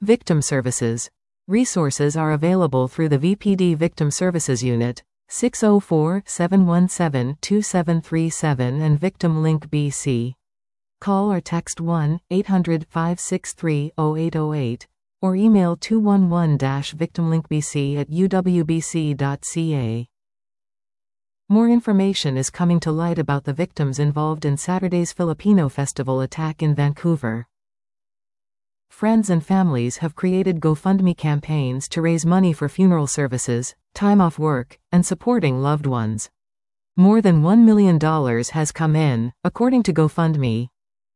Victim Services. Resources are available through the VPD Victim Services Unit, 604-717-2737 and Victim Link BC. Call or text 1-800-563-0808 or email 211-victimlinkbc@uwbc.ca. More information is coming to light about the victims involved in Saturday's Filipino festival attack in Vancouver. Friends and families have created GoFundMe campaigns to raise money for funeral services, time off work, and supporting loved ones. More than $1 million has come in, according to GoFundMe.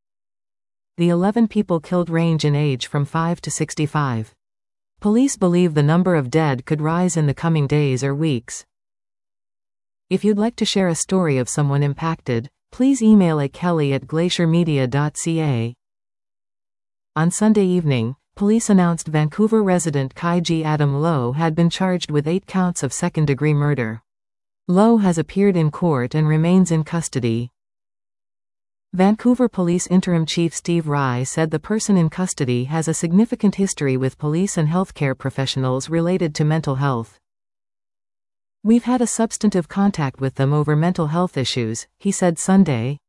The 11 people killed range in age from 5 to 65. Police believe the number of dead could rise in the coming days or weeks. If you'd like to share a story of someone impacted, please email kelly@glaciermedia.ca. On Sunday evening, police announced Vancouver resident Kaiji Adam Lowe had been charged with 8 counts of second-degree murder. Lowe has appeared in court and remains in custody. Vancouver Police Interim Chief Steve Rye said the person in custody has a significant history with police and healthcare professionals related to mental health. "We've had a substantive contact with them over mental health issues," he said Sunday.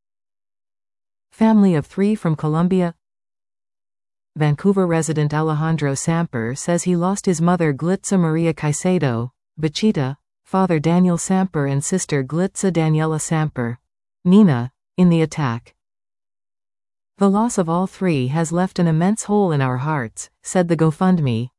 Family of 3 from Colombia. Vancouver resident Alejandro Samper says he lost his mother Glitza Maria Caicedo, Bachita, father Daniel Samper and sister Glitza Daniela Samper, Nina, in the attack. "The loss of all 3 has left an immense hole in our hearts," said the GoFundMe.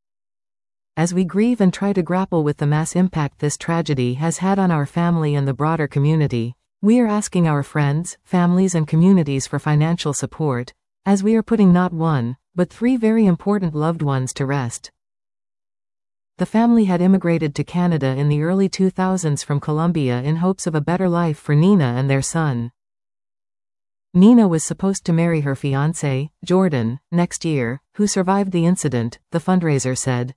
"As we grieve and try to grapple with the mass impact this tragedy has had on our family and the broader community, we are asking our friends, families and communities for financial support, as we are putting not 1, but 3 very important loved ones to rest." The family had immigrated to Canada in the early 2000s from Colombia in hopes of a better life for Nina and their son. Nina was supposed to marry her fiancé, Jordan, next year, who survived the incident, the fundraiser said.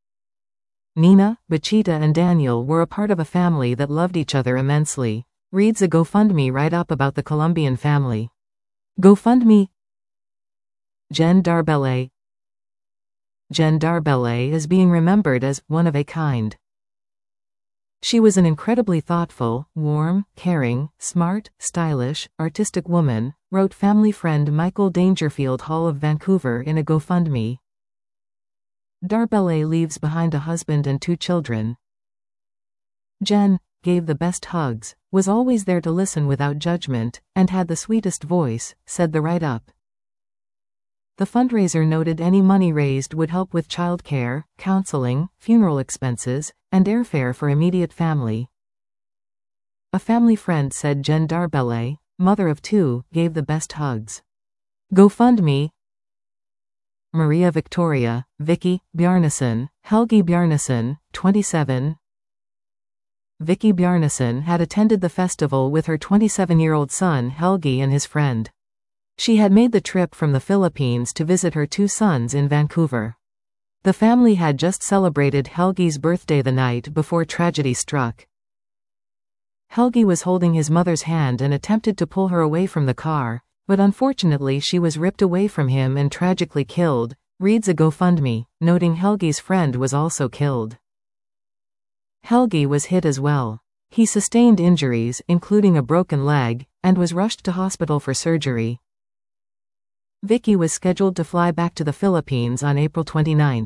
Nina, Bachita and Daniel were a part of a family that loved each other immensely, reads a GoFundMe write-up about the Colombian family. GoFundMe. Jen Darbele. Jen Darbele is being remembered as one of a kind. She was an incredibly thoughtful, warm, caring, smart, stylish, artistic woman, wrote family friend Michael Dangerfield Hall of Vancouver in a GoFundMe. Darbele leaves behind a husband and 2 children. Jen gave the best hugs, was always there to listen without judgment, and had the sweetest voice, said the write-up. The fundraiser noted any money raised would help with childcare, counseling, funeral expenses, and airfare for immediate family. A family friend said Jen Darbele, mother of 2, gave the best hugs. GoFundMe. Maria Victoria, Vicky Bjarnason, Helgi Bjarnason, 27. Vicky Bjarnason had attended the festival with her 27-year-old son Helgi and his friend. She had made the trip from the Philippines to visit her 2 sons in Vancouver. The family had just celebrated Helgi's birthday the night before tragedy struck. Helgi was holding his mother's hand and attempted to pull her away from the car, but unfortunately she was ripped away from him and tragically killed, reads a GoFundMe, noting Helgi's friend was also killed. Helgi was hit as well. He sustained injuries, including a broken leg, and was rushed to hospital for surgery. Vicky was scheduled to fly back to the Philippines on April 29.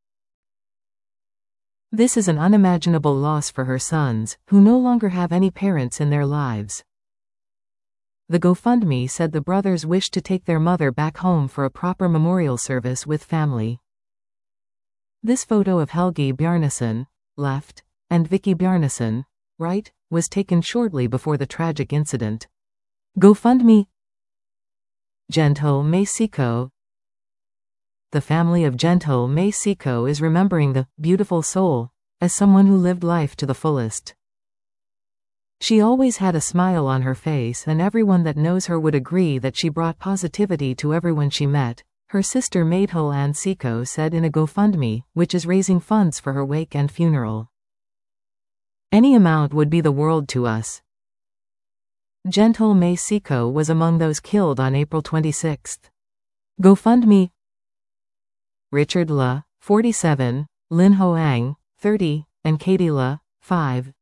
This is an unimaginable loss for her sons, who no longer have any parents in their lives. The GoFundMe said the brothers wished to take their mother back home for a proper memorial service with family. This photo of Helgi Bjarnason, left, and Vicky Bjarnason, right, was taken shortly before the tragic incident. GoFundMe. Gento Mexico. The family of Gento Mexico is remembering the beautiful soul as someone who lived life to the fullest. She always had a smile on her face, and everyone that knows her would agree that she brought positivity to everyone she met, her sister Maidhul Ann Seco said in a GoFundMe, which is raising funds for her wake and funeral. "Any amount would be the world to us." Gento Mexico was among those killed on April 26. GoFundMe. Richard Le, 47, Lin Hoang, 30, and Katie Le, 5.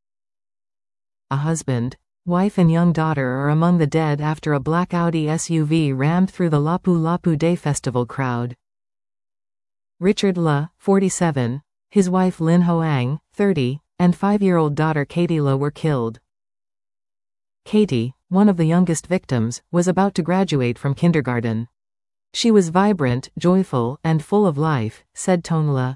A husband, wife and young daughter are among the dead after a black Audi SUV rammed through the Lapu-Lapu Day Festival crowd. Richard Le, 47, his wife Lin Hoang, 30, and 5-year-old daughter Katie Le were killed. Katie, one of the youngest victims, was about to graduate from kindergarten. She was vibrant, joyful, and full of life, said Ton Le.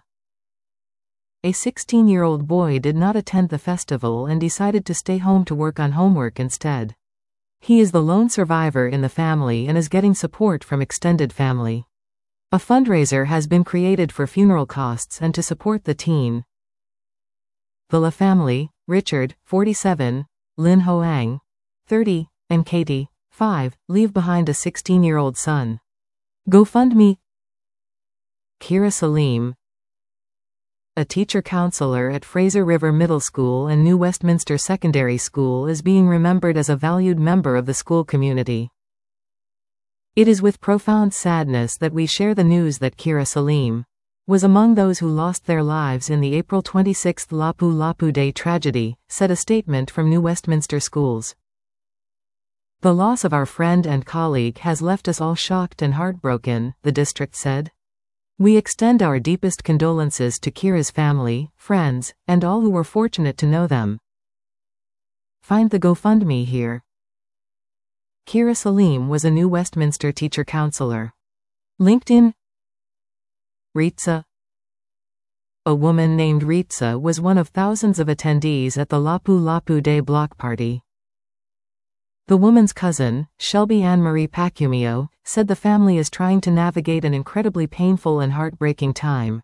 A 16-year-old boy did not attend the festival and decided to stay home to work on homework instead. He is the lone survivor in the family and is getting support from extended family. A fundraiser has been created for funeral costs and to support the teen. The Le family, Richard, 47, Lin Hoang, 30, and Katie, 5, leave behind a 16-year-old son. GoFundMe. Kira Salim, a teacher counselor at Fraser River Middle School and New Westminster Secondary School, is being remembered as a valued member of the school community. It is with profound sadness that we share the news that Kira Salim was among those who lost their lives in the April 26 Lapu-Lapu Day tragedy, said a statement from New Westminster Schools. The loss of our friend and colleague has left us all shocked and heartbroken, the district said. We extend our deepest condolences to Kira's family, friends, and all who were fortunate to know them. Find the GoFundMe here. Kira Salim was a New Westminster teacher counselor. LinkedIn. Ritza. A woman named Ritza was one of thousands of attendees at the Lapu-Lapu Day block party. The woman's cousin, Shelby Anne-Marie Pacumio, said the family is trying to navigate an incredibly painful and heartbreaking time.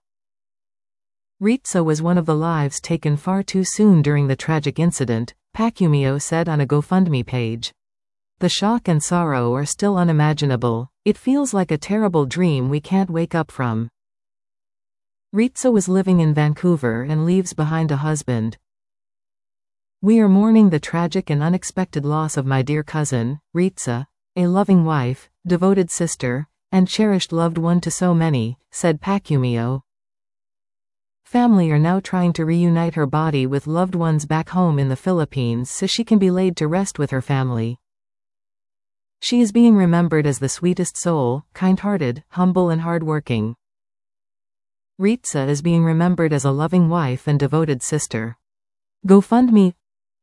Ritza was one of the lives taken far too soon during the tragic incident, Pacumio said on a GoFundMe page. The shock and sorrow are still unimaginable. It feels like a terrible dream we can't wake up from. Ritza was living in Vancouver and leaves behind a husband. We are mourning the tragic and unexpected loss of my dear cousin, Ritza, a loving wife, devoted sister, and cherished loved one to so many, said Pacumio. Family are now trying to reunite her body with loved ones back home in the Philippines so she can be laid to rest with her family. She is being remembered as the sweetest soul, kind-hearted, humble and hardworking. Ritza is being remembered as a loving wife and devoted sister. GoFundMe.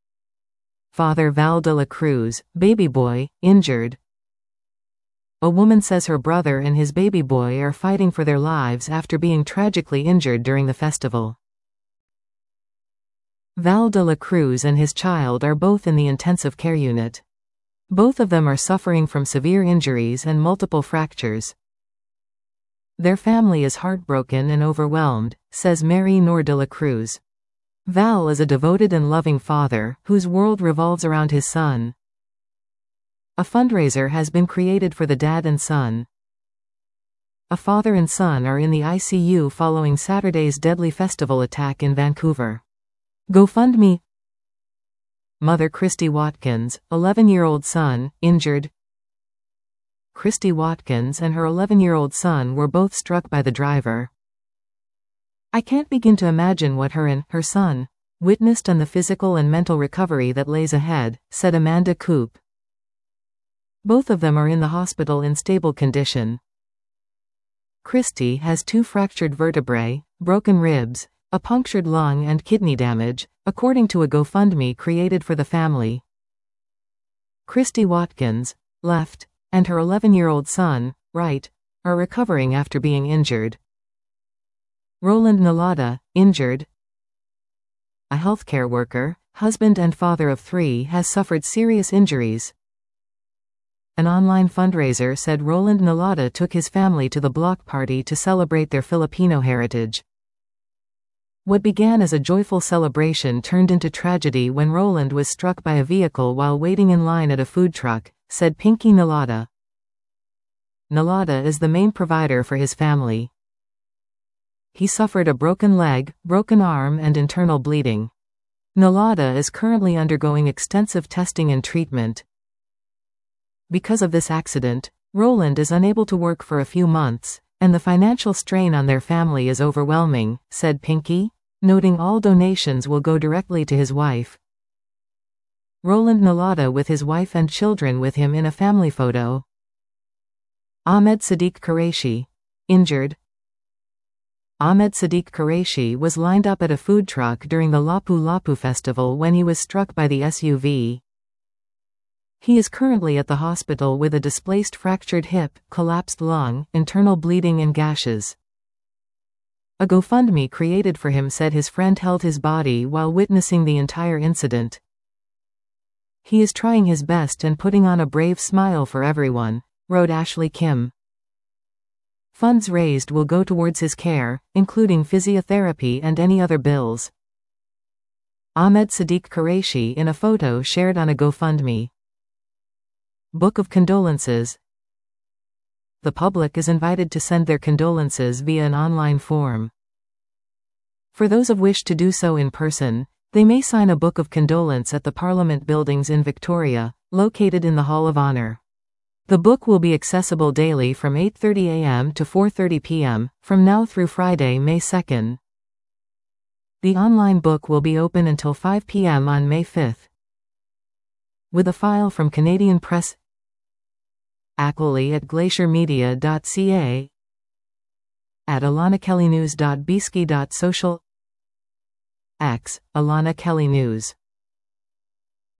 Father Val de la Cruz, baby boy, injured. A woman says her brother and his baby boy are fighting for their lives after being tragically injured during the festival. Val de la Cruz and his child are both in the intensive care unit. Both of them are suffering from severe injuries and multiple fractures. Their family is heartbroken and overwhelmed, says Mary Nor de la Cruz. Val is a devoted and loving father, whose world revolves around his son. A fundraiser has been created for the dad and son. A father and son are in the ICU following Saturday's deadly festival attack in Vancouver. GoFundMe. Mother Christy Watkins, 11-year-old son, injured. Christy Watkins and her 11-year-old son were both struck by the driver. I can't begin to imagine what her and her son witnessed and the physical and mental recovery that lays ahead, said Amanda Coop. Both of them are in the hospital in stable condition. Christy has 2 fractured vertebrae, broken ribs, a punctured lung and kidney damage, according to a GoFundMe created for the family. Christy Watkins, left, and her 11-year-old son, right, are recovering after being injured. Roland Nalada, injured. A healthcare worker, husband and father of 3, has suffered serious injuries. An online fundraiser said Roland Nalada took his family to the block party to celebrate their Filipino heritage. What began as a joyful celebration turned into tragedy when Roland was struck by a vehicle while waiting in line at a food truck, said Pinky Nalada. Nalada is the main provider for his family. He suffered a broken leg, broken arm and internal bleeding. Nalada is currently undergoing extensive testing and treatment. Because of this accident, Roland is unable to work for a few months, And the financial strain on their family is overwhelming, said Pinky, noting all donations will go directly to his wife. Roland Nalata with his wife and children with him in a family photo. Ahmed Sadiq Qureshi. Injured. Ahmed Sadiq Qureshi was lined up at a food truck during the Lapu Lapu festival when he was struck by the SUV. He is currently at the hospital with a displaced fractured hip, collapsed lung, internal bleeding and gashes. A GoFundMe created for him said his friend held his body while witnessing the entire incident. He is trying his best and putting on a brave smile for everyone, wrote Ashley Kim. Funds raised will go towards his care, including physiotherapy and any other bills. Ahmed Sadiq Qureshi in a photo shared on a GoFundMe. Book of Condolences. The public is invited to send their condolences via an online form. For those of wish to do so in person, they may sign a Book of Condolence at the Parliament Buildings in Victoria, located in the Hall of Honour. The book will be accessible daily from 8:30 a.m. to 4:30 p.m., from now through Friday, May 2nd. The online book will be open until 5 p.m. on May 5th. With a file from Canadian Press. Ackley at glaciermedia.ca. At alanakellynews.bsky.social. X, Alana Kelly News.